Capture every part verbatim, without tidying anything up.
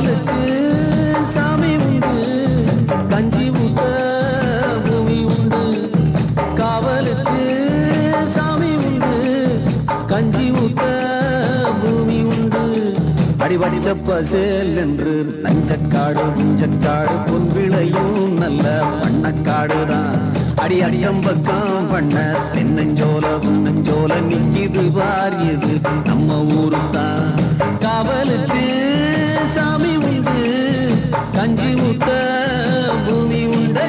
காவலுக்கு சாமி உண்டு, கஞ்சி ஊத்த பூமி உண்டு. காவலுக்கு சாமி உண்டு, கஞ்சி ஊத்த பூமி உண்டு. அடிவடிச்ச பசேல் என்று நஞ்சக்காடு புஞ்சக்காடு பொன்விளையும் நல்ல பண்ணக்காடுதான். அடி அடியம்பக்கம் பண்ண தென்னஞ்சோல புன்னஞ்சோல நிக்கிது வாரியது நம்ம ஊருதான். காவலுக்கு சாமி உண்டு, கஞ்சி ஊத்த பூமி உண்டு.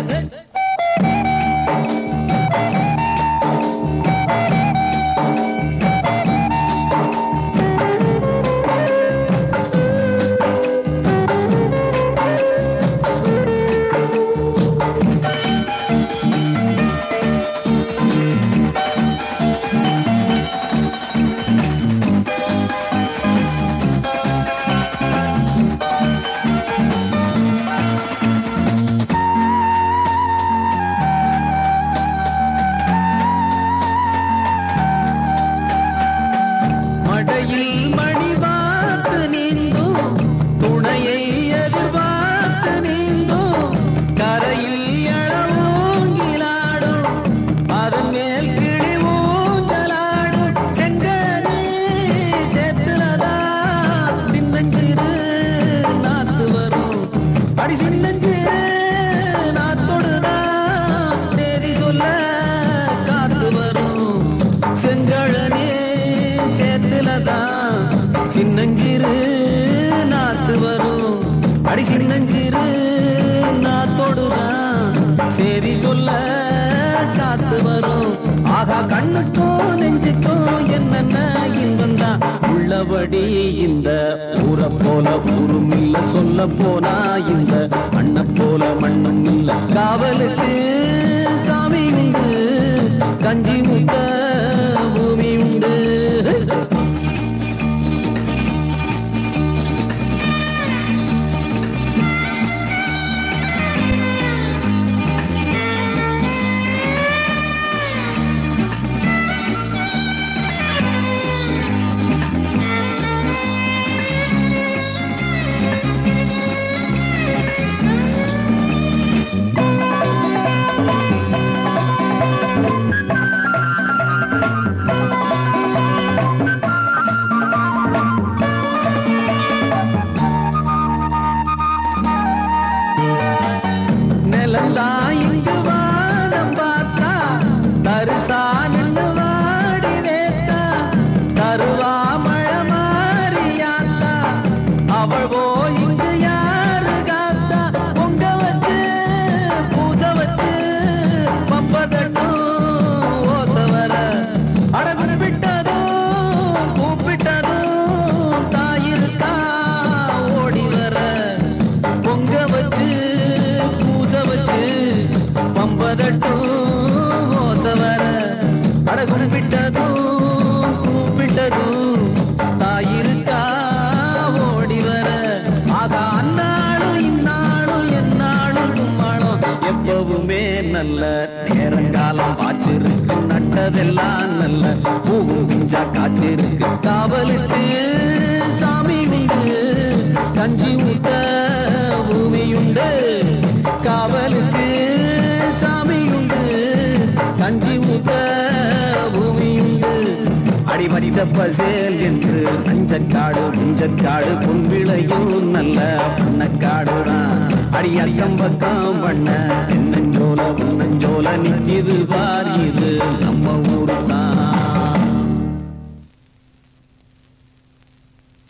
மடையில் மணி பார்த்து நீந்தும், துணையை எதிர்பார்த்து நீந்தும், கரையில் எழவூங்கிலாடும், அதன் மேல் கிளி ஊஞ்சலாடும். செங்கனி சேத்துலதா சின்னஞ்சிறு நாத்து வரும். அடி சின்னஞ்சிறு நாத்தொடுதான் தேதி சொல்ல காத்து வரும். செங்கழனே சேத்துலதான் சின்னஞ்சிறு நாத்து வரும். அடி சின்னஞ்சிறு நாத்தோடுதான் சேதி சொல்ல காத்து வரும். ஆகா கண்ணுக்கும் நெஞ்சுக்கும் என்னென்ன இன்பம் தான். உள்ளபடி இந்த ஊரை போல ஊரும் இல்ல, சொல்ல போனா இந்த மண்ணை போல மண்ணும் இல்ல. காவலுக்கு சாமி உண்டு, கஞ்சி முத்த பூமி உண்டு. இங்கு வானம் பார்த்தா தரிசா நின்று வாடி வேத்தா, தருவா மழை மாறியாத்தா, அவள் போய் இங்கு யாரு காத்தா. பொங்க வச்சு பூஜை வச்சு பம்பதட்டும் ஓச வர, அடகு விட்டதும் கூப்பிட்டதும் தாயிருக்கா ஓடி வர. பொங்க வச்சு பம்பதட்டும் ஓச வர, அடகு விட்டதும் கூப்பிட்டதும் தாயிருக்கா ஓடி வர. ஆகா அந்நாளும் இந்நாளும் எந்நாளும் கும்மாளும் எப்பவுமே நல்ல நேரங்காலம் பாச்சிருக்கு. நட்டதெல்லாம் நல்ல பூவும் குஞ்சா காய்ச்சிருக்கு. காவலுக்கு சாமி உண்டு, கஞ்சி ஊத்த பூமி உண்டு. காவலுக்கு சாமி உண்டு, கஞ்சி ஊத்த பூமி உண்டு. அடிமறிச்ச பசேல் என்று நஞ்சக்காடு புஞ்சக்காடு பொன்விளையும் நல்ல பண்ணக்காடுதான். அடி அக்கம் பக்கம் பண்ண தென்னஞ்சோல புன்னஞ்சோல நிக்கிது வாரியுது நம்ம ஊரு தான்.